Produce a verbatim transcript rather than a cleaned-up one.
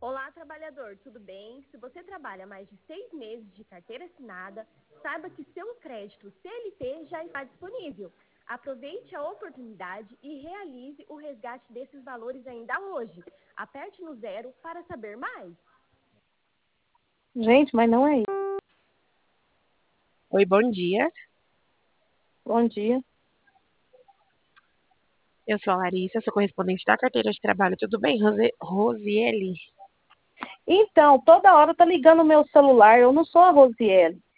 Olá, trabalhador, tudo bem? Se você trabalha mais de seis meses de carteira assinada, saiba que seu crédito C L T já está disponível. Aproveite a oportunidade e realize o resgate desses valores ainda hoje. Aperte no zero para saber mais. Gente, mas não é isso. Oi, bom dia. Bom dia. Eu sou a Larissa, sou correspondente da carteira de trabalho. Tudo bem, Rose... Rosiele? Então, toda hora tá ligando o meu celular. Eu não sou a Rosiele.